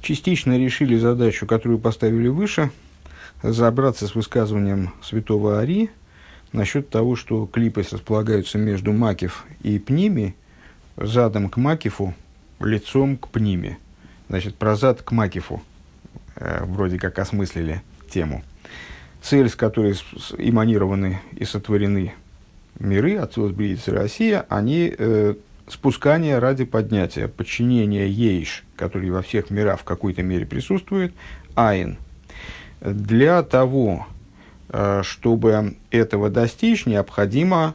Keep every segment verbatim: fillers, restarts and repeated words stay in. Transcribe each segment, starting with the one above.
частично решили задачу, которую поставили выше, разобраться с высказыванием святого Ари насчет того, что клипос располагаются между макиф и пними, задом к макифу, лицом к пниме. Значит, про зад к макифу э, вроде как осмыслили тему. Цель, с которой эманированы и сотворены миры, Ацилус, Бриит и Россия, они э, спускание ради поднятия, подчинение ейш, который во всех мирах в какой-то мере присутствует, айн. Для того, э, чтобы этого достичь, необходимо,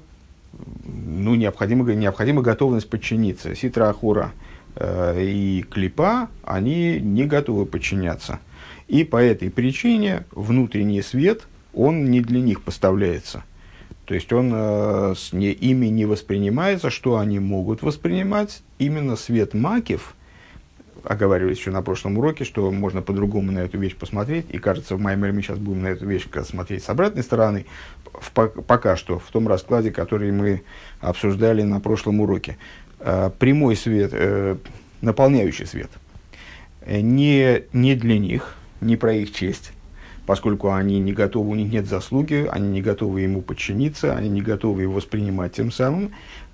ну, необходимо, необходима готовность подчиниться. Ситра Ахура э, и клипа, они не готовы подчиняться. И по этой причине внутренний свет, он не для них поставляется. То есть он э, с не, ими не воспринимается, что они могут воспринимать. Именно свет макив, оговаривались еще на прошлом уроке, что можно по-другому на эту вещь посмотреть. И кажется, в Маймере мы сейчас будем на эту вещь смотреть с обратной стороны. В, пока что, в том раскладе, который мы обсуждали на прошлом уроке. Э, прямой свет, э, наполняющий свет, э, не, не для них, не про их честь, поскольку они не готовы, у них нет заслуги, они не готовы ему подчиниться, они не готовы его воспринимать тем самым.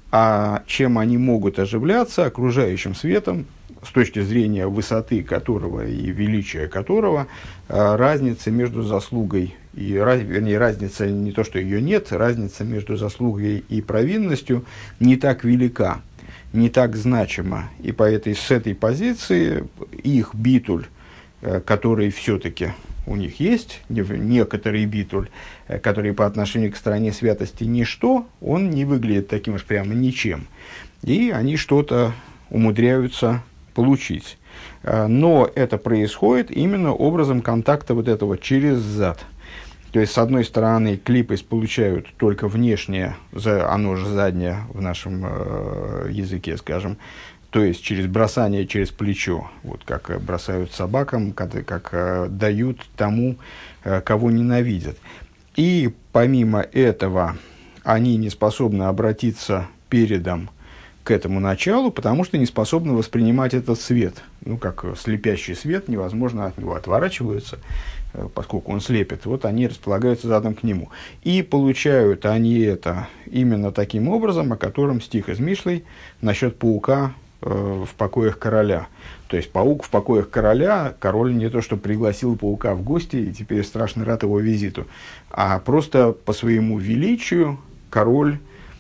А чем они могут оживляться? Окружающим светом, с точки зрения высоты которого и величия которого, разница между заслугой, и, вернее, разница не то, что ее нет, разница между заслугой и провинностью не так велика, не так значима. И по этой, с этой позиции их битуль, который все-таки у них есть, некоторый битуль, который по отношению к стороне святости ничто, он не выглядит таким уж прямо ничем. И они что-то умудряются получить. Но это происходит именно образом контакта вот этого через зад. То есть, с одной стороны, клипы получают только внешнее, оно же заднее в нашем языке, скажем, то есть через бросание через плечо, вот как бросают собакам, как, как дают тому, кого ненавидят. И помимо этого они не способны обратиться передом к этому началу, потому что не способны воспринимать этот свет. Ну, как слепящий свет, невозможно от него отворачиваются, поскольку он слепит. Вот они располагаются задом к нему. И получают они это именно таким образом, о котором стих из Мишлей насчет паука в покоях короля. То есть паук в покоях короля, король не то что пригласил паука в гости и теперь страшно рад его визиту, а просто по своему величию король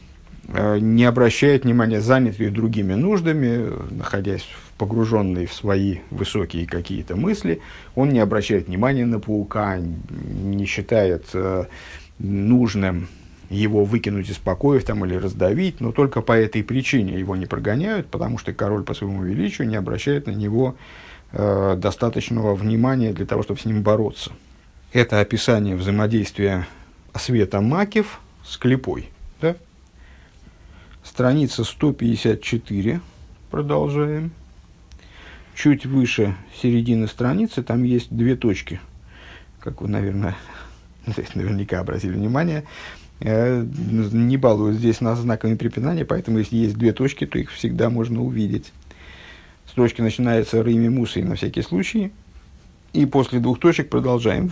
э, не обращает внимания, занятый другими нуждами, находясь погруженный в свои высокие какие-то мысли, он не обращает внимания на паука, не считает э, нужным его выкинуть из покоев там, или раздавить, но только по этой причине его не прогоняют, потому что король по своему величию не обращает на него э, достаточного внимания для того, чтобы с ним бороться. Это описание взаимодействия света макив с клипой. Да? Страница сто пятьдесят четыре, продолжаем. Чуть выше середины страницы там есть две точки, как вы, наверное, наверняка обратили внимание. Не балуют здесь нас знаками препинания, поэтому если есть две точки, то их всегда можно увидеть. Строчки начинаются рыми мусой на всякий случай. И после двух точек продолжаем.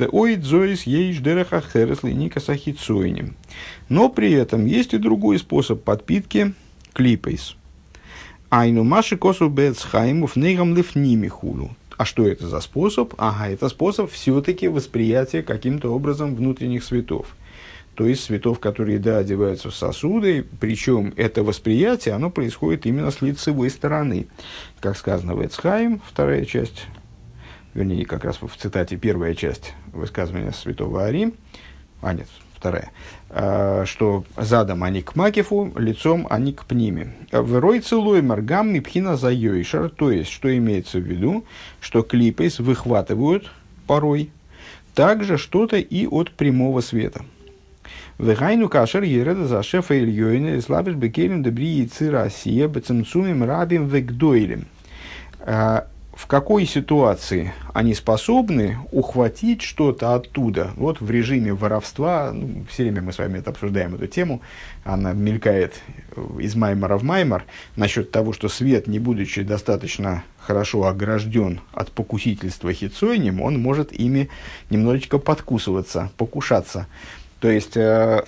Но при этом есть и другой способ подпитки клипейс. Айну маши косу бецхаймов нейгам лифними хулу. А что это за способ? Ага, это способ все-таки восприятия каким-то образом внутренних светов. То есть светов, которые, да, одеваются в сосуды, причем это восприятие, оно происходит именно с лицевой стороны. Как сказано в Эцхайм, вторая часть, вернее, как раз в цитате первая часть высказывания святого Ари, а нет, вторая, э, что задом они к макифу, лицом они к пниме. В рой целуй маргам мипхина за йойшар, то есть, что имеется в виду, что клипейс выхватывают порой также что-то и от прямого света. Вегайну кашер ереда за шефа ильёйна слабиш бекелем добри яйцы Россия бецемцумим рабим вегдойлем. в какой ситуации они способны ухватить что-то оттуда. Вот в режиме воровства, ну, все время мы с вами это обсуждаем, эту тему, она мелькает из маймора в маймор, насчет того, что свет, не будучи достаточно хорошо огражден от покусительства хицойним, он может ими немножечко подкусываться, покушаться. То есть э,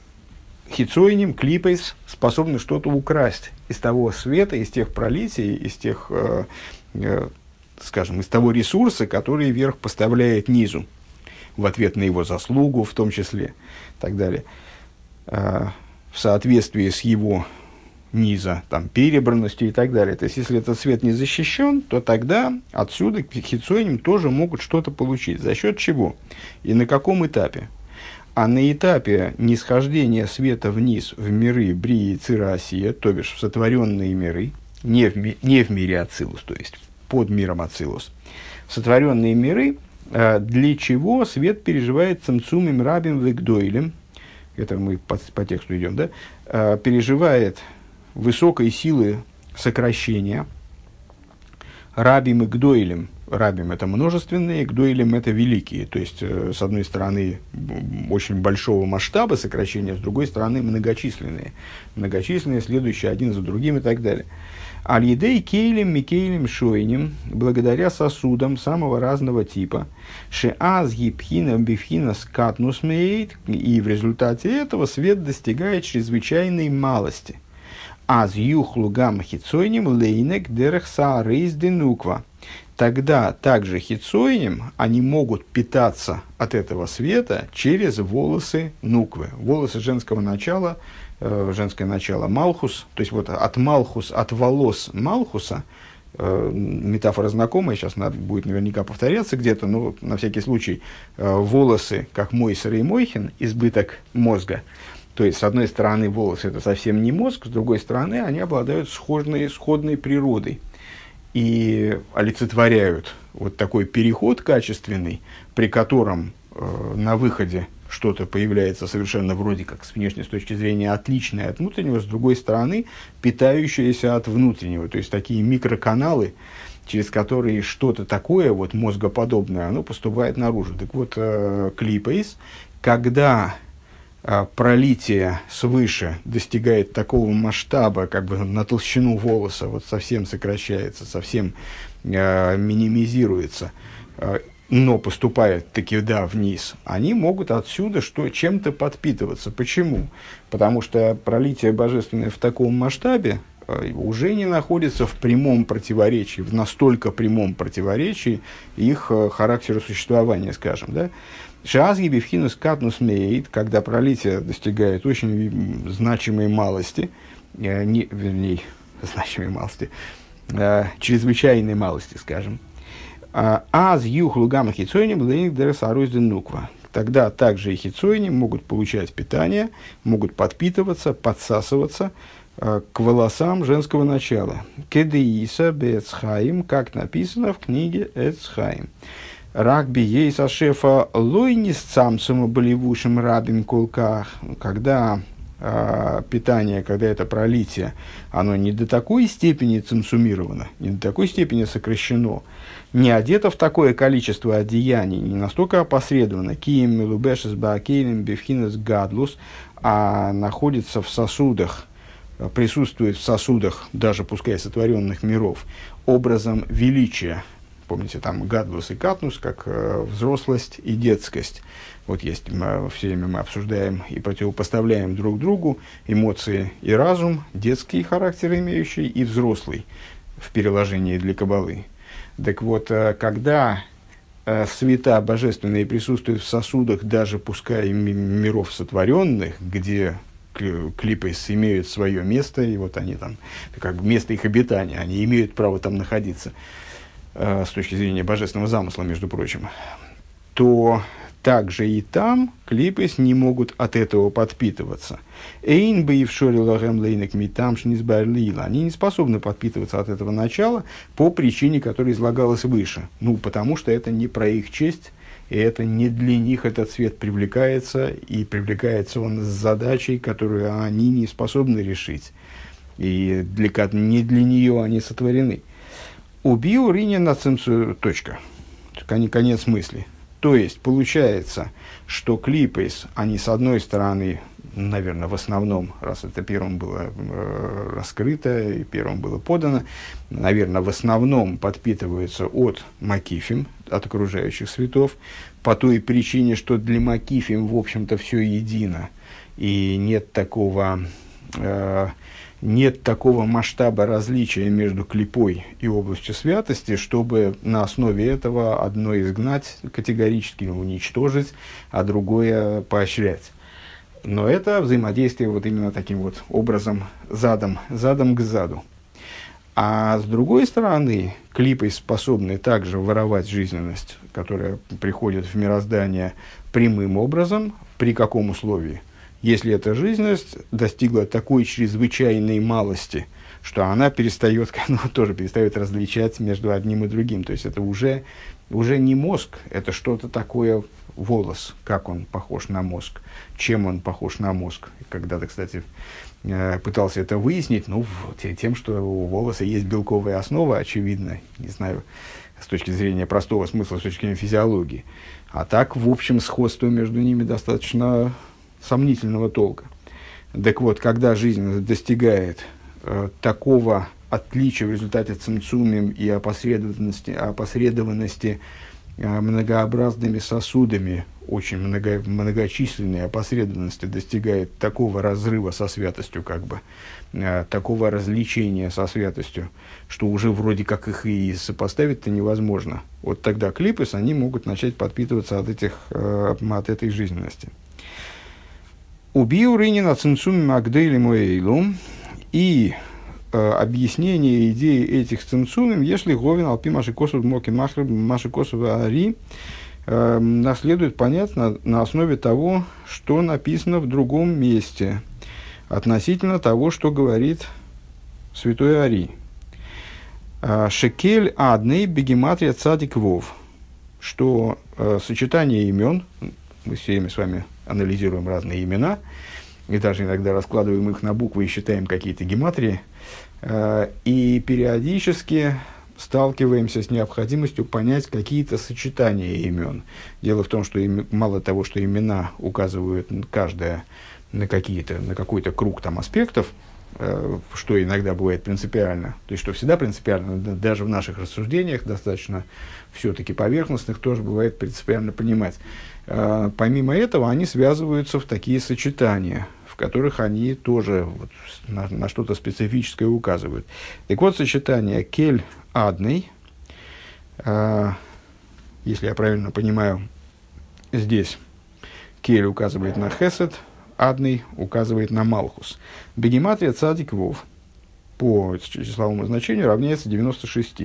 хицойним, клипейс способны что-то украсть из того света, из тех пролитий, из тех... Э, скажем, из того ресурса, который верх поставляет низу, в ответ на его заслугу, в том числе, и так далее, в соответствии с его низа, там, перебранностью и так далее. То есть, если этот свет не защищен, то тогда отсюда хицойним тоже могут что-то получить. За счет чего? И на каком этапе? А на этапе нисхождения света вниз в миры Брии и Цира Осия, то бишь в сотворенные миры, не в, ми, не в мире Ацилус, то есть под миром Ацилус, сотворенные миры, для чего свет переживает цимцумим рабим вегдойлем, это мы по, по тексту идем, да, переживает высокой силы сокращения рабим и гдойлем. Рабим – это множественные, гдойлем – это великие. То есть, с одной стороны, очень большого масштаба сокращения, с другой стороны, многочисленные. Многочисленные, следующие один за другим и так далее. Аль-едей кейлем микейлем шойнем, благодаря сосудам самого разного типа, шеаз гипхина бифхина скатнус мейт, и в результате этого свет достигает чрезвычайной малости. Аз юхлу гам хицойнем лейнек дерех саарейс денуква. Тогда также хицойнем они могут питаться от этого света через волосы нуквы, волосы женского начала, э, женское начало малхус, то есть вот от малхус, от волос малхуса, э, метафора знакомая, сейчас надо будет наверняка повторяться где-то, но на всякий случай, э, волосы, как мойсер и мойхин, избыток мозга. То есть, с одной стороны, волосы – это совсем не мозг, с другой стороны, они обладают сходной, сходной природой и олицетворяют вот такой переход качественный, при котором э, на выходе что-то появляется совершенно вроде как с внешней с точки зрения отличное от внутреннего, с другой стороны, питающееся от внутреннего. То есть, такие микроканалы, через которые что-то такое, вот мозгоподобное, оно поступает наружу. Так вот, э, клипейс, когда пролитие свыше достигает такого масштаба, как бы на толщину волоса, вот совсем сокращается, совсем э, минимизируется, э, но поступает таки, да, вниз, они могут отсюда что, чем-то подпитываться. Почему? Потому что пролитие божественное в таком масштабе э, уже не находится в прямом противоречии, в настолько прямом противоречии их э, характеру существования, скажем, да. Шазги бифхинус катнус мейт, когда пролитие достигает очень значимой малости, э, не, вернее, значимой малости, э, чрезвычайной малости, скажем. Аз юхлу гамма хицойним лейник дересарузден нуква. Тогда также и хицойни могут получать питание, могут подпитываться, подсасываться э, к волосам женского начала. Кедеиса бецхаим, как написано в книге Эцхаим. Рагби ей со шефа лойнис цамсума болевушим рабим кулках, когда э, питание, когда это пролитие, оно не до такой степени цимсумировано, не до такой степени сокращено, не одето в такое количество одеяний, не настолько опосредованно, кием милубешес баакейлем бифхинес гадлус, а находится в сосудах, присутствует в сосудах, даже пускай сотворенных миров, образом величия. Помните, там гадлус и катнус, как э, взрослость и детскость. Вот есть, мы, все время мы обсуждаем и противопоставляем друг другу эмоции и разум, детский характер имеющий и взрослый в переложении для каббалы. Так вот, э, когда э, света божественные присутствуют в сосудах, даже пускай миров сотворенных, где клипы имеют свое место, и вот они там, как место их обитания, они имеют право там находиться, с точки зрения божественного замысла, между прочим, то также и там клипес не могут от этого подпитываться. Эйн бы и в шоре лагем лейнек митам шнизбарлила. Они не способны подпитываться от этого начала по причине, которая излагалась выше. Ну, потому что это не про их честь, и это не для них этот свет привлекается, и привлекается он с задачей, которую они не способны решить. И для, не для нее они сотворены. Убил Ринин на цимцу. Точка. Конец мысли. То есть, получается, что клипейс, они с одной стороны, наверное, в основном, раз это первым было э, раскрыто и первым было подано, наверное, в основном подпитываются от макифим, от окружающих светов, по той причине, что для макифим, в общем-то, все едино, и нет такого... Э, нет такого масштаба различия между клипой и областью святости, чтобы на основе этого одно изгнать категорически, уничтожить, а другое поощрять. Но это взаимодействие вот именно таким вот образом задом, задом к заду. А с другой стороны, клипы способны также воровать жизненность, которая приходит в мироздание прямым образом. При каком условии? Если эта жизненность достигла такой чрезвычайной малости, что она перестает, ну, тоже перестает различать между одним и другим. То есть это уже, уже не мозг, это что-то такое, волос, как он похож на мозг, чем он похож на мозг. Когда-то, кстати, пытался это выяснить, ну, тем, что у волоса есть белковая основа, очевидно, не знаю, с точки зрения простого смысла, с точки зрения физиологии. А так, в общем, сходство между ними достаточно сомнительного толка. Так вот, когда жизнь достигает э, такого отличия в результате цимцумим и опосредованности, опосредованности э, многообразными сосудами, очень много, многочисленной опосредованности достигает такого разрыва со святостью, как бы, э, такого развлечения со святостью, что уже вроде как их и сопоставить-то невозможно. Вот тогда клипес, они могут начать подпитываться от, этих, э, от этой жизненности. Убил Ринин от цимцуми магдейли моэйлу. И э, объяснение идеи этих цимцумим, если говин алпи машикосов моки машикосов ари, э, наследует понятно на основе того, что написано в другом месте, относительно того, что говорит святой Ари. Шекель адней бегематрия цадик вов, что э, сочетание имен, мы все время с вами анализируем разные имена, и даже иногда раскладываем их на буквы и считаем какие-то гематрии, э, и периодически сталкиваемся с необходимостью понять какие-то сочетания имен. Дело в том, что им, мало того, что имена указывают каждое на, какие-то, на какой-то круг там, аспектов, э, что иногда бывает принципиально, то есть что всегда принципиально, даже в наших рассуждениях достаточно все-таки поверхностных, тоже бывает принципиально понимать. Э, помимо этого, они связываются в такие сочетания, в которых они тоже вот, на, на что-то специфическое указывают. Так вот, сочетание кель адный, э, если я правильно понимаю, здесь кель указывает на хесед, адный указывает на малхус. Бегематрия цадик вов по числовому значению равняется девяносто шесть.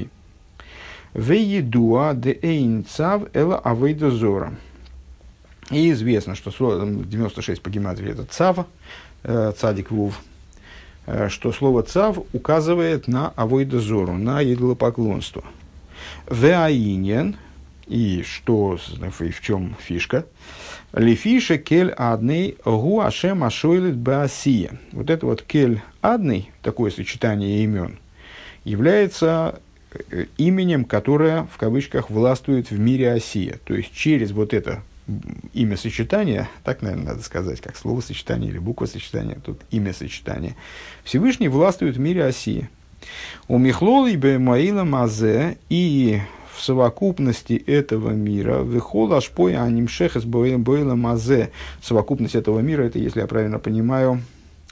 Веедуа де эйн цав эла авейда зора. И известно, что девяносто шесть по гематрии это цав, э, цадик вов, э, что слово цав указывает на авейда зору, на идолопоклонство. Веаинен, и что, и в чем фишка? Лефиша кель адный гу ашем ашойлит баасия. Вот это вот кель адный, такое сочетание имен, является именем, которое, в кавычках, властвует в мире Осия. То есть, через вот это имя сочетания, так, наверное, надо сказать, как словосочетание или буквосочетание, тут имя сочетания, Всевышний властвует в мире Осия. У Михлола и Бемаила Мазе, и в совокупности этого мира, выхол ашпоя анимшехес бойла мазе, совокупность этого мира, это, если я правильно понимаю,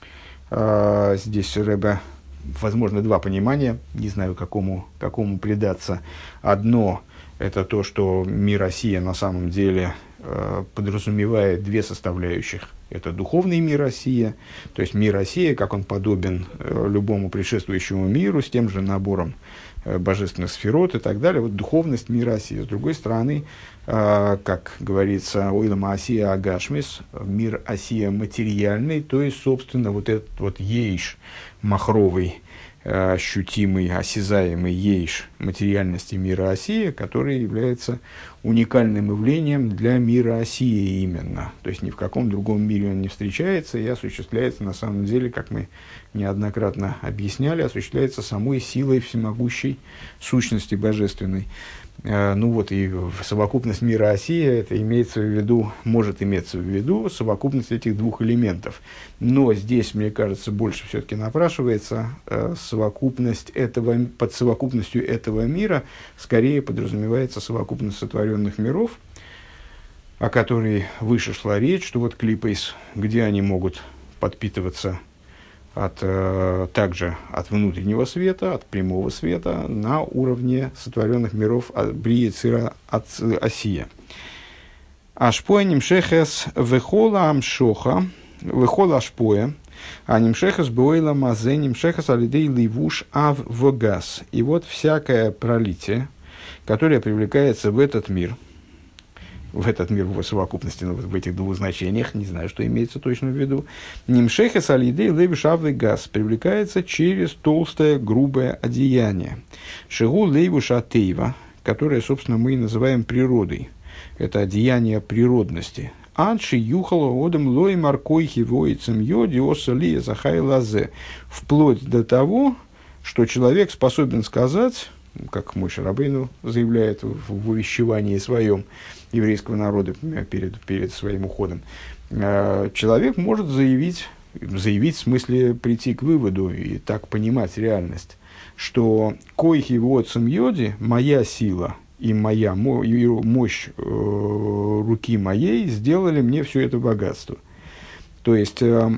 э, здесь Ребе, возможно, два понимания, не знаю, какому, какому предаться. Одно – это то, что мир Россия на самом деле э, подразумевает две составляющих. Это духовный мир Россия, то есть мир Россия, как он подобен э, любому предшествующему миру, с тем же набором э, божественных сферот и так далее. Вот духовность мира России. С другой стороны, э, как говорится, ойлама Осия агашмис, мир Осия материальный, то есть, собственно, вот этот вот ейш махровый, ощутимый, осязаемый ейш материальности мира Осия, который является уникальным явлением для мира Осия именно. То есть ни в каком другом мире он не встречается и осуществляется на самом деле, как мы неоднократно объясняли, осуществляется самой силой всемогущей сущности божественной. Ну вот и совокупность мира Осия, это имеется в виду, может иметься в виду совокупность этих двух элементов. Но здесь, мне кажется, больше все-таки напрашивается э, совокупность этого, под совокупностью этого мира скорее подразумевается совокупность сотворенных миров, о которой выше шла речь, что вот клипейс, где они могут подпитываться от, э, также от внутреннего света, от прямого света на уровне сотворенных миров Брии Цира от Осия. Ашпоя нимшехес вехола амшоха, вехола ашпоя, а нимшехес буэйла мазе нимшехес алидей ливуш ав вогас. И вот всякое пролитие, которое привлекается в этот мир, в этот мир в совокупности, ну, в этих двух значениях, не знаю, что имеется точно в виду, нимшехес алидей левиш ав вогас, привлекается через толстое, грубое одеяние. Шигу левиш атеева, которое, собственно, мы и называем природой. Это одеяние природности. Анши юхала одам лой маркойхи воицем йоди осали захай лазе. Вплоть до того, что человек способен сказать, как Моше Рабейну заявляет в увещевании своем еврейского народа перед, перед своим уходом, человек может заявить, заявить в смысле прийти к выводу и так понимать реальность, что койхи воицем йоди, моя сила и моя мощь э, руки моей сделали мне все это богатство. То есть, э,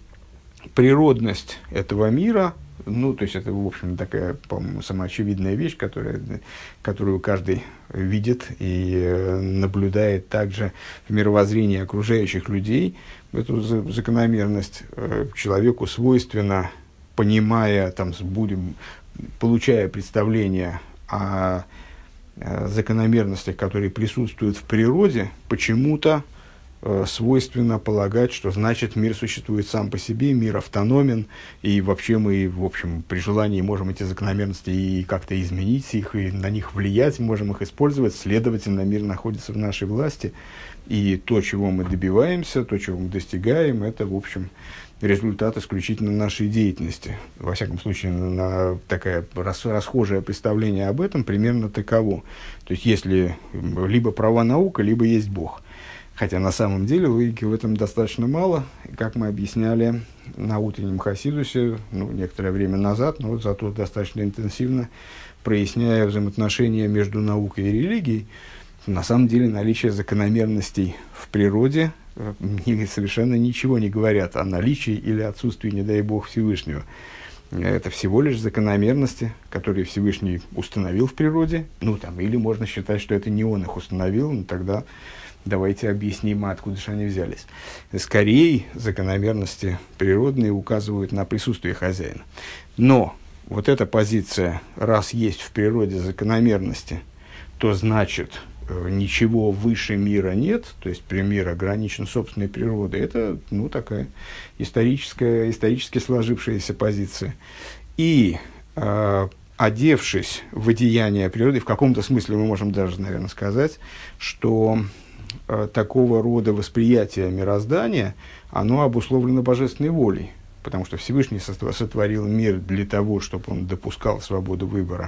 природность этого мира, ну, то есть, это, в общем, такая, по-моему, самоочевидная вещь, которая, которую каждый видит и э, наблюдает также в мировоззрении окружающих людей. Эту закономерность э, человеку свойственно, понимая, там, будем, получая представление о закономерностях, которые присутствуют в природе, почему-то э, свойственно полагать, что значит мир существует сам по себе, мир автономен, и вообще мы, в общем, при желании можем эти закономерности и как-то изменить их, и на них влиять, можем их использовать, следовательно, мир находится в нашей власти, и то, чего мы добиваемся, то, чего мы достигаем, это, в общем, результат исключительно нашей деятельности. Во всяком случае, на такое расхожее представление об этом примерно таково. То есть, если либо права наука, либо есть Бог. Хотя на самом деле логики в этом достаточно мало, как мы объясняли на утреннем Хасидусе, ну, некоторое время назад, но вот зато достаточно интенсивно проясняя взаимоотношения между наукой и религией. На самом деле наличие закономерностей в природе совершенно ничего не говорят о наличии или отсутствии, не дай Бог, Всевышнего. Это всего лишь закономерности, которые Всевышний установил в природе. Ну, там, или можно считать, что это не он их установил, но тогда давайте объясним, откуда же они взялись. Скорее, закономерности природные указывают на присутствие хозяина. Но вот эта позиция, раз есть в природе закономерности, то значит, ничего выше мира нет, то есть мир ограничен собственной природой, это, ну, такая историческая, исторически сложившаяся позиция. И, э, одевшись в одеяние природы, в каком-то смысле мы можем даже, наверное, сказать, что э, такого рода восприятие мироздания, оно обусловлено божественной волей, потому что Всевышний сотворил мир для того, чтобы он допускал свободу выбора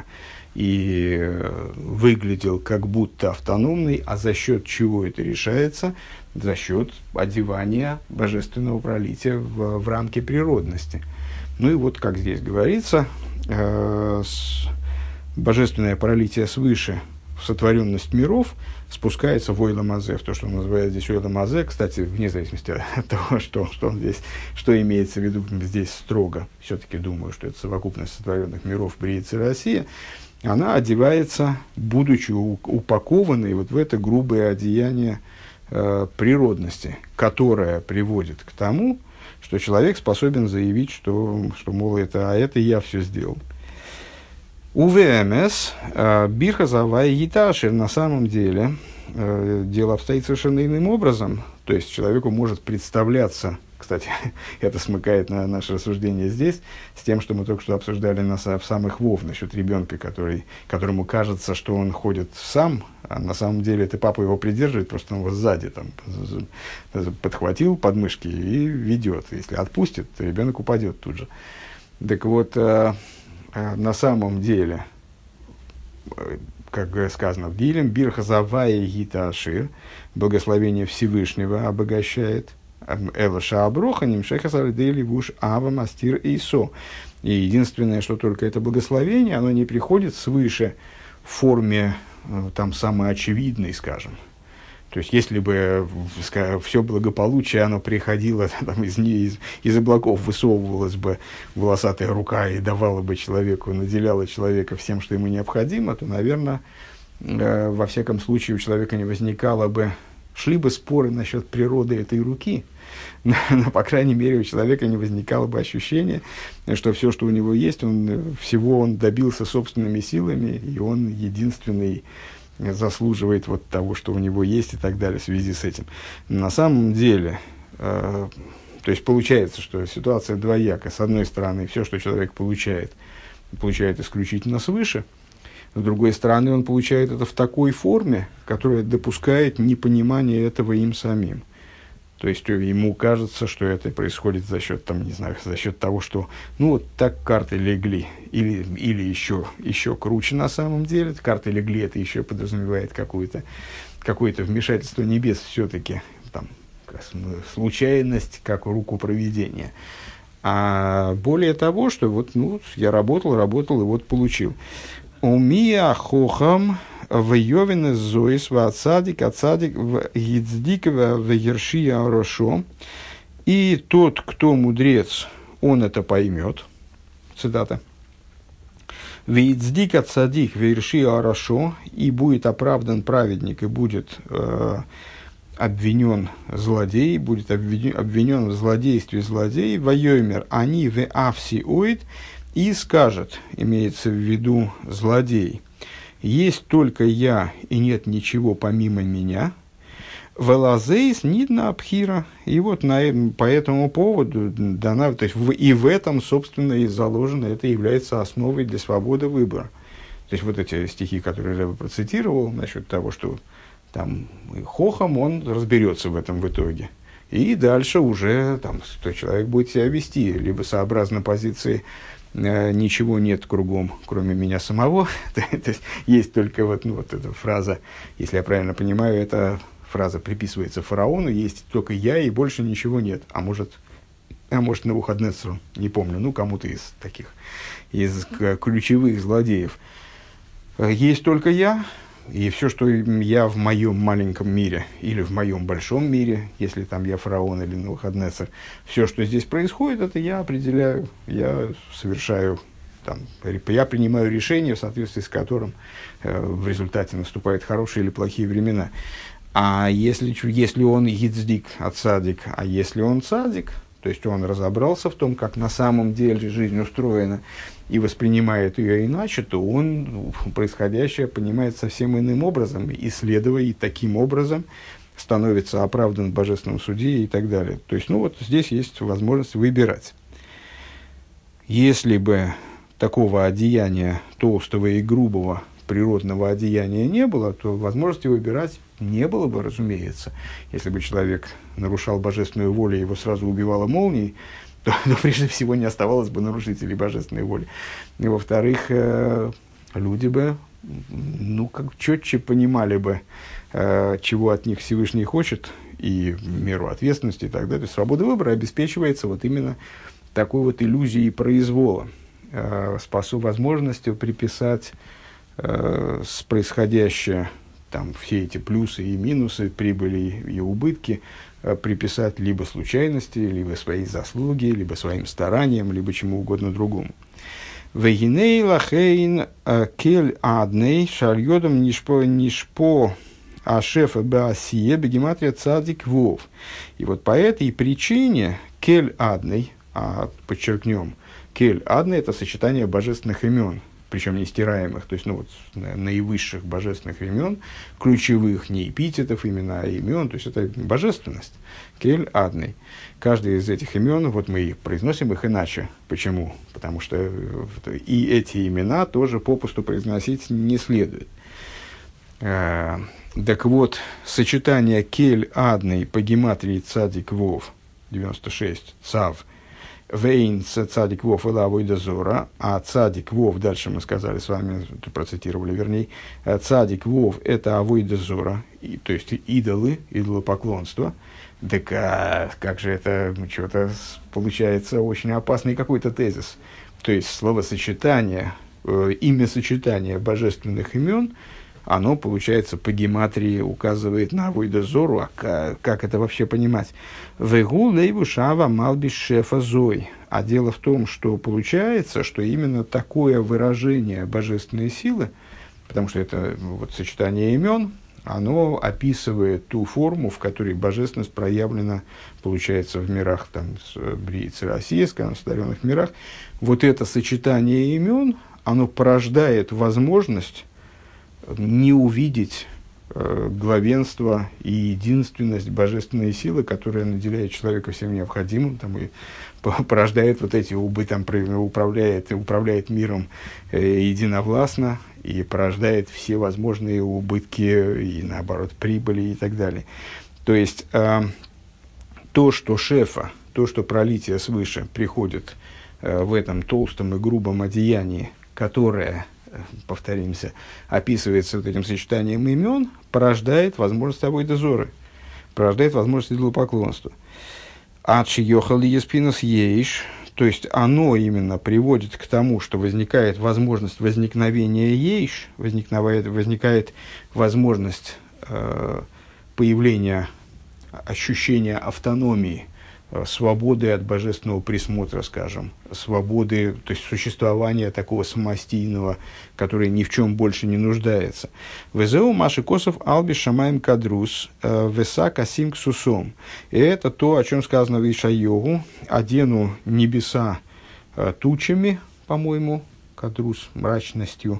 и выглядел как будто автономный, а за счет чего это решается? За счет одевания божественного пролития в, в рамки природности. Ну и вот, как здесь говорится, э, с, божественное пролитие свыше в сотворенность миров спускается в Ойла Мазе, в то, что он называет здесь Ойла Мазе. Кстати, вне зависимости от того, что, что, он здесь, что имеется в виду здесь строго, все-таки думаю, что это совокупность сотворенных миров Брии Цира Осия, она одевается, будучи упакованной вот в это грубое одеяние э, природности, которое приводит к тому, что человек способен заявить, что, что мол, это, а это я все сделал. У ВМС Бирха Завай Гиташер на самом деле э, дело обстоит совершенно иным образом. То есть человеку может представляться Кстати, это смыкает на наше рассуждение здесь с тем, что мы только что обсуждали на, в самых Вов насчет ребенка, который, которому кажется, что он ходит сам, а на самом деле это папа его придерживает, просто он его сзади там, подхватил подмышки и ведет. Если отпустит, то ребенок упадет тут же. Так вот, на самом деле, как сказано в Дилем, Бирха Завая Гита Ашир, благословение Всевышнего обогащает. Элаша Аброха, Нимшеха Сардели Вуш Ава Мастир Исо. И единственное, что только это благословение, оно не приходит свыше в форме там самой очевидной, скажем. То есть, если бы все благополучие, оно приходило там, из, из, из облаков, высовывалась бы волосатая рука и давала бы человеку, наделяла человека всем, что ему необходимо, то, наверное, э, во всяком случае у человека не возникало бы, шли бы споры насчет природы этой руки, но, но, по крайней мере, у человека не возникало бы ощущения, что все, что у него есть, он, всего он добился собственными силами, и он единственный заслуживает вот того, что у него есть и так далее в связи с этим. На самом деле, э, то есть получается, что ситуация двояка. С одной стороны, все, что человек получает, получает исключительно свыше. С другой стороны, он получает это в такой форме, которая допускает непонимание этого им самим. То есть ему кажется, что это происходит за счет, там, не знаю, за счет того, что ну вот так карты легли, или, или еще, еще круче на самом деле. Карты легли, это еще подразумевает какое-то, какое-то вмешательство небес все-таки, там, случайность, как руку провидения. А более того, что вот ну, я работал, работал и вот получил. Умия хохам в Йовине зоис в отсадик, отсадик в гицдик в ершия рошо. И тот, кто мудрец, он это поймет. Цитата. В гицдик отсадик в ершия рошо. И будет оправдан праведник, и будет э, обвинен злодей, будет обвинен, обвинен в злодействе злодей. В Йомер они в авси оид. И скажет, имеется в виду злодей, есть только я, и нет ничего помимо меня. Велазейс нидна абхира. И вот на, по этому поводу дана, то есть в, и в этом, собственно, и заложено, это является основой для свободы выбора. То есть вот эти стихи, которые я процитировал, насчет того, что там хохом, он разберется в этом в итоге. И дальше уже там, что человек будет себя вести, либо сообразно позиции ничего нет кругом, кроме меня самого. То есть, есть только вот, ну, вот эта фраза, если я правильно понимаю, эта фраза приписывается фараону, есть только я и больше ничего нет. А может, а может Навуходоносору, не помню, ну, кому-то из таких, из ключевых злодеев. Есть только я, и все, что я в моем маленьком мире, или в моем большом мире, если там я фараон или Навуходоносор, все, что здесь происходит, это я определяю, я совершаю, там, я принимаю решение, в соответствии с которым э, в результате наступают хорошие или плохие времена. А если, если он гицдик от садик, а если он цадик, то есть он разобрался в том, как на самом деле жизнь устроена, и воспринимает ее иначе, то он происходящее понимает совсем иным образом, и, следуя, и таким образом становится оправдан в божественном суде и так далее. То есть, ну вот здесь есть возможность выбирать. Если бы такого одеяния толстого и грубого природного одеяния не было, то возможности выбирать не было бы, разумеется. Если бы человек нарушал божественную волю, его сразу убивало молнией, то, то прежде всего не оставалось бы нарушителей божественной воли. И, во-вторых, э, люди бы, ну, как четче понимали бы, э, чего от них Всевышний хочет, и меру ответственности и так далее. То есть свобода выбора обеспечивается вот именно такой вот иллюзией произвола, э, способ, возможностью приписать э, с происходящее, там, все эти плюсы и минусы, прибыли и убытки, приписать либо случайности, либо своей заслуги, либо своим стараниям, либо чему угодно другому. Вегиней лахейн кель адней шальодом нишпо нишпо ашефа баасие бегематрия цадик вов. И вот по этой причине кель адней, а подчеркнем, кель адней — это сочетание божественных имен, причем нестираемых, то есть ну, вот, наивысших божественных имен, ключевых не эпитетов имена, а имен, то есть это божественность, кель адный. Каждый из этих имен, вот мы произносим их иначе. Почему? Потому что и эти имена тоже попусту произносить не следует. Так вот, сочетание кель адный по гематрии цадик вов, девяносто шесть, цав, вейн цадик вов эла авойда зора, а цадик вов, дальше мы сказали с вами, процитировали вернее, цадик вов это авойда зора, и, то есть идолы, идолопоклонство. Так а, как же это, что-то получается очень опасный какой-то тезис. То есть словосочетание, э, имя-сочетание божественных имен, оно, получается, по гематрии указывает на авойда зору. А как, как это вообще понимать? Вегу лейву шава малбиш шефа зой. А дело в том, что получается, что именно такое выражение божественной силы, потому что это вот, сочетание имен, оно описывает ту форму, в которой божественность проявлена, получается, в мирах, там, Бриицы России, скажем, в сотворенных мирах. Вот это сочетание имен, оно порождает возможность не увидеть э, главенство и единственность божественной силы, которая наделяет человека всем необходимым, там, и порождает вот эти убы, там, управляет, управляет миром э, единовластно, и порождает все возможные убытки и, наоборот, прибыли и так далее. То есть, э, то, что шефа, то, что пролитие свыше приходит э, в этом толстом и грубом одеянии, которое, повторимся, описывается вот этим сочетанием имен, порождает возможность авойда зоры, порождает возможность идолопоклонства. Ачи йохал еспинос ейш, то есть оно именно приводит к тому, что возникает возможность возникновения ейш, возникает, возникает возможность э, появления ощущения автономии, свободы от божественного присмотра, скажем, свободы, то есть существования такого самостийного, который ни в чем больше не нуждается. Везеу маши косов алби шамаем кадрус веса касим ксусом. И это то, о чем сказано в Ишайогу: одену небеса тучами, по-моему, кадрус, мрачностью,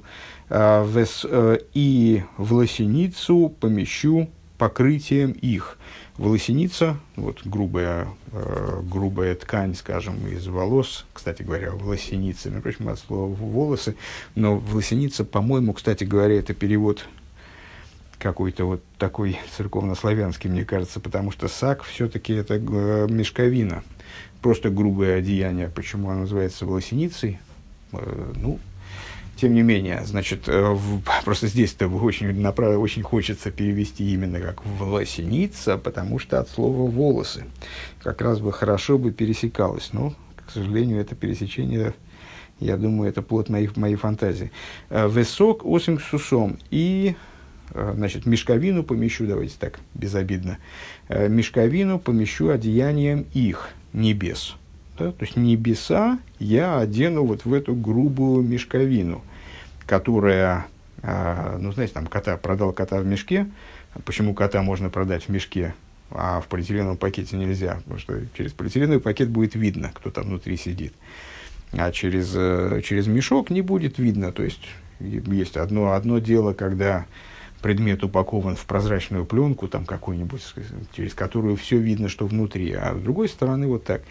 и в лосиницу помещу покрытием их. Волосеница, вот грубая, э, грубая ткань, скажем, из волос, кстати говоря, волосеница, между прочим, от слова волосы, но волосеница, по-моему, кстати говоря, это перевод какой-то вот такой церковнославянский, мне кажется, потому что сак все-таки это э, мешковина, просто грубое одеяние. Почему оно называется волосеницей? Э, ну, тем не менее, значит, в, просто здесь-то очень, направо, очень хочется перевести именно как «волосеница», потому что от слова «волосы». Как раз бы хорошо бы пересекалось, но, к сожалению, это пересечение, я думаю, это плод моей, моей фантазии. «Весок осим сусом» и, значит, мешковину помещу, давайте так, безобидно, мешковину помещу одеянием их, небес. Да? То есть небеса я одену вот в эту грубую мешковину, которая, э, ну, знаете, там, кота, продал кота в мешке. Почему кота можно продать в мешке, а в полиэтиленовом пакете нельзя? Потому что через полиэтиленовый пакет будет видно, кто там внутри сидит. А через, э, через мешок не будет видно. То есть, есть одно, одно дело, когда предмет упакован в прозрачную пленку, там, какую-нибудь, через которую все видно, что внутри. А с другой стороны, вот так.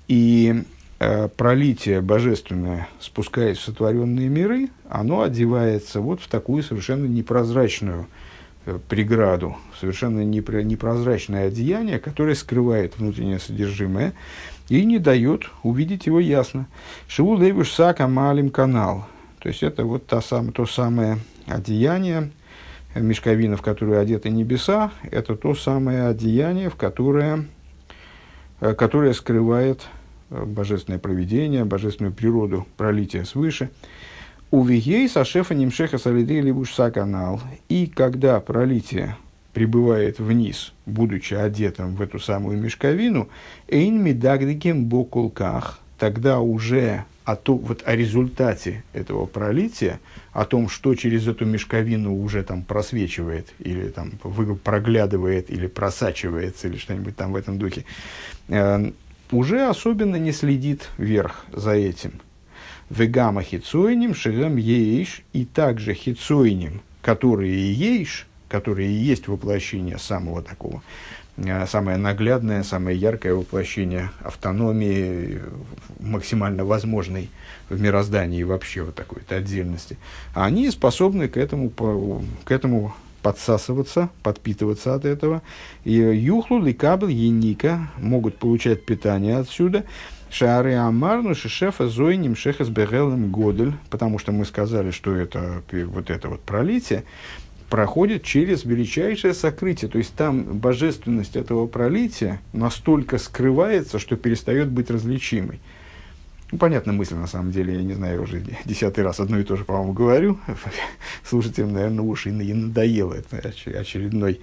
И э, пролитие божественное, спускаясь в сотворенные миры, оно одевается вот в такую совершенно непрозрачную э, преграду, совершенно непро- непрозрачное одеяние, которое скрывает внутреннее содержимое и не дает увидеть его ясно. Шиву лейвуш сака малим канал. То есть это вот та сам, то самое одеяние, мешковина, в которую одеты небеса, это то самое одеяние, в которое, э, которое скрывает божественное провидение, божественную природу пролития свыше. Увигей сашефа нимшеха салидей либушса канал. И когда пролитие прибывает вниз, будучи одетым в эту самую мешковину, эйн мидагдиким бокулках, тогда уже о, то, вот о результате этого пролития, о том, что через эту мешковину уже там просвечивает, или там проглядывает, или просачивается, или что-нибудь там в этом духе, уже особенно не следит вверх за этим. вегама хицойним шигам ейш, и также хицойним, которые ейш, которые и есть воплощение самого такого, самое наглядное, самое яркое воплощение автономии, максимально возможной в мироздании вообще вот такой-то отдельности, они способны к этому, к этому подсасываться, подпитываться от этого. И юхлу, ликабл, еника могут получать питание отсюда. Шары амарну, шешефа, зойним, шехас, бегелем, годель, потому что мы сказали, что это вот это вот пролитие проходит через величайшее сокрытие. То есть там божественность этого пролития настолько скрывается, что перестает быть различимой. Ну, понятная мысль, на самом деле, я не знаю, я уже десятый раз одно и то же, по-моему, говорю. Слушателям, наверное, уши и надоело. Это очередной,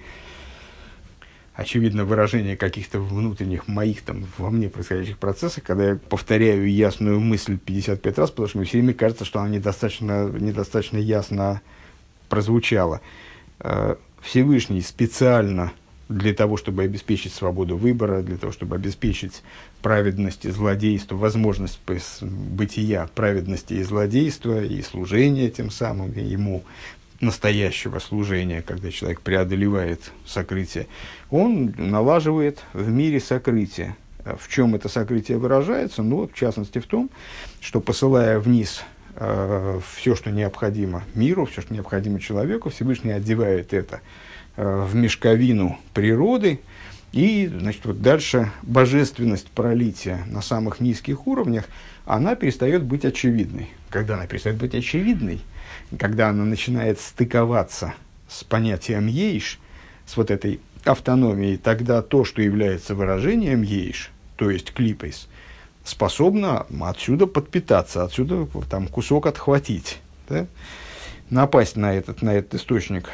очевидно, выражение каких-то внутренних моих там во мне происходящих процессов, когда я повторяю ясную мысль пятьдесят пять раз, потому что мне все время кажется, что она недостаточно, недостаточно ясно прозвучала. Всевышний специально для того, чтобы обеспечить свободу выбора, для того, чтобы обеспечить праведность и злодейство, возможность бытия праведности и злодейства, и служения тем самым, и ему настоящего служения, когда человек преодолевает сокрытие, он налаживает в мире сокрытие. В чем это сокрытие выражается? Ну, в частности, в том, что, посылая вниз э, все, что необходимо миру, все, что необходимо человеку, Всевышний одевает это в мешковину природы, и, значит, вот дальше божественность пролития на самых низких уровнях, она перестает быть очевидной. Когда она перестает быть очевидной, когда она начинает стыковаться с понятием ейш, с вот этой автономией, тогда то, что является выражением ейш, то есть клипейс, способно отсюда подпитаться, отсюда там кусок отхватить, да? Напасть на этот, на этот источник.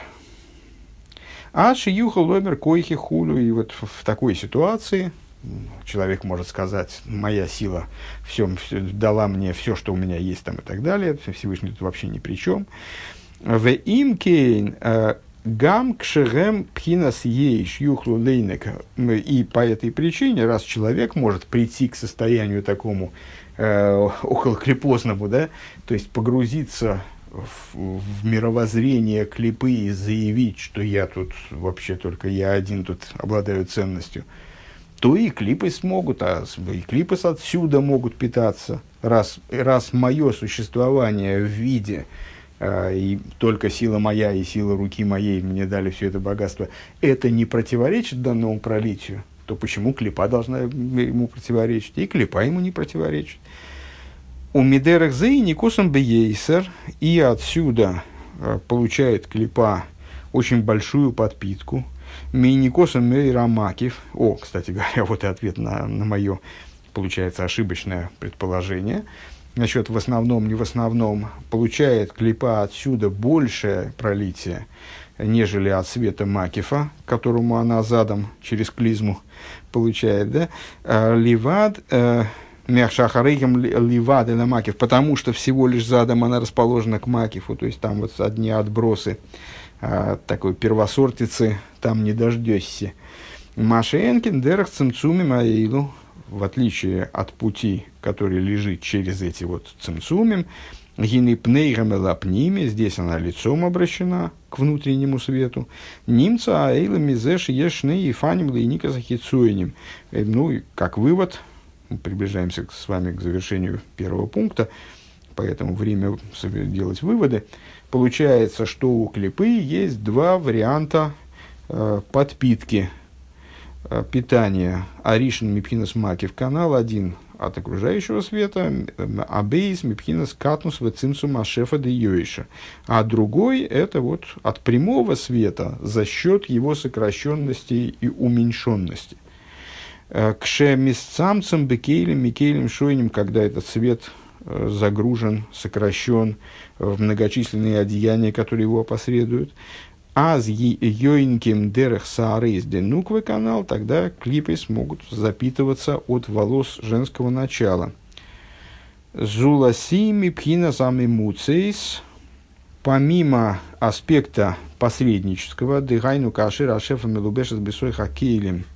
А шиюха ломер койхи хулю, и вот в такой ситуации человек может сказать: моя сила все, все, дала мне все, что у меня есть, там, и так далее, Всевышний тут вообще ни при чем. В имкейн гам кшерем пхинас ейш юхлу лейнек. И по этой причине, раз человек может прийти к состоянию такому э, околокрепозному, да, то есть погрузиться В, в мировоззрение клипы и заявить, что я тут, вообще только я один тут обладаю ценностью, то и клипы смогут, а и клипы отсюда могут питаться. Раз, раз мое существование в виде, э, и только сила моя и сила руки моей мне дали все это богатство, это не противоречит данному пролитию, то почему клипа должна ему противоречить? И клипа ему не противоречит. У Мидерах Зей Никосом Бейсер, и отсюда э, получает клипа очень большую подпитку. Мейникосом Мейрамакив. О, кстати говоря, вот и ответ на, на мое, получается, ошибочное предположение. Насчет в основном, не в основном, получает клипа отсюда большее пролитие, нежели от света Макифа, которому она задом через клизму получает, да? Ливад... Э, потому что всего лишь задом она расположена к Макифу, то есть там вот одни отбросы а, такой первосортицы, там не дождешься. Машенкин дерах цимцуми маилу, в отличие от пути, который лежит через эти вот цимцумим, гинипнейгам лапними, здесь она лицом обращена к внутреннему свету. Немца аэйла мизеш ешны и фаним лейника захицуеним. Ну, как вывод, мы приближаемся с вами к завершению первого пункта, поэтому время делать выводы. Получается, что у клипы есть два варианта э, подпитки, э, питания. Аришин мипхинас макив, канал один от окружающего света, абейс мипхинас катнус вецимсум ашефа де йоиша. А другой это вот от прямого света за счет его сокращенности и уменьшенности. Кше мисцамцам бекейлем микейлем шойнем, когда этот свет э, загружен, сокращен в многочисленные одеяния, которые его опосредуют. Аз йоинким дерех саарейс денуквы канал, тогда клипы смогут запитываться от волос женского начала. Зуласими пхинасами муцейс, помимо аспекта посреднического, дыхайну кашир ашефа мелубешес бесой хакейлем,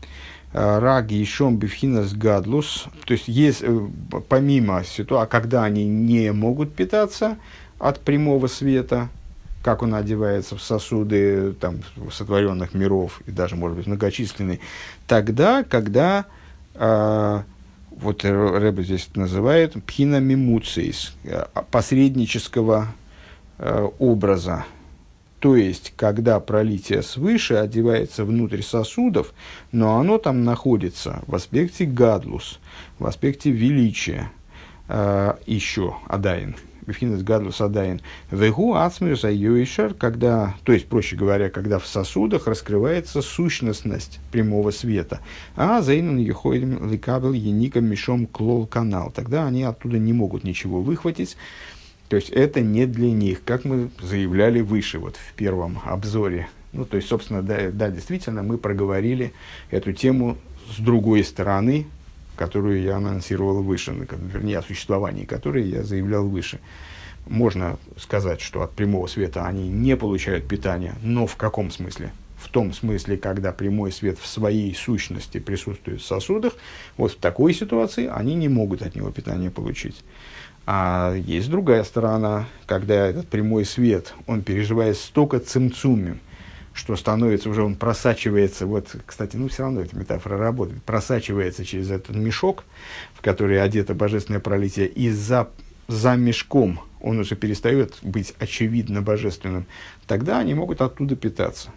Раг и шом бифхинас гадлус, то есть есть, помимо ситуации, когда они не могут питаться от прямого света, как он одевается в сосуды там, сотворенных миров и даже, может быть, многочисленные, тогда, когда, э, вот Рэбе здесь называет пхина мимуцис, посреднического э, образа, то есть, когда пролитие свыше одевается внутрь сосудов, но оно там находится в аспекте гадлус, в аспекте величия, э, еще адаин. Бифхинес гадлус адаин. Вегу ацмиус айоишер, когда, то есть, проще говоря, когда в сосудах раскрывается сущностность прямого света. А заинан ехоидим ликабел еником мешом клол канал. Тогда они оттуда не могут ничего выхватить. То есть, это не для них, как мы заявляли выше, вот в первом обзоре. Ну, то есть, собственно, да, да, действительно, мы проговорили эту тему с другой стороны, которую я анонсировал выше, вернее, о существовании которой я заявлял выше. Можно сказать, что от прямого света они не получают питания, но в каком смысле? В том смысле, когда прямой свет в своей сущности присутствует в сосудах, вот в такой ситуации они не могут от него питания получить. А есть другая сторона, когда этот прямой свет, он переживает столько цимцумим, что становится уже, он просачивается, вот, кстати, ну, все равно эта метафора работает, просачивается через этот мешок, в который одето божественное пролитие, и за, за мешком он уже перестает быть очевидно божественным, тогда они могут оттуда питаться.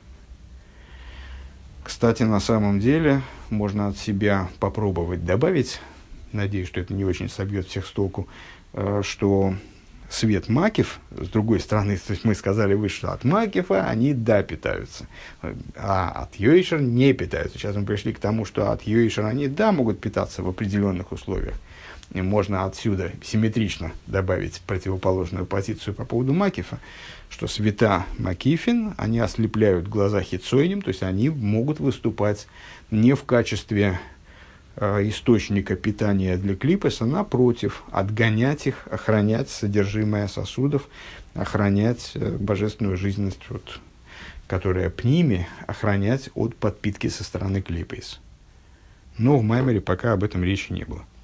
Кстати, на самом деле, можно от себя попробовать добавить, надеюсь, что это не очень собьет всех с толку, что свет макев, с другой стороны, то есть мы сказали выше, что от макефа они, да, питаются, а от йоишер не питаются. Сейчас мы пришли к тому, что от йоишер они, да, могут питаться в определенных условиях. И можно отсюда симметрично добавить противоположную позицию по поводу макефа, что света макифин, они ослепляют глаза хицойним, то есть они могут выступать не в качестве источника питания для клипеса, напротив, отгонять их, охранять содержимое сосудов, охранять божественную жизненность, вот, которая пними, охранять от подпитки со стороны клипес. Но в Маймере пока об этом речи не было.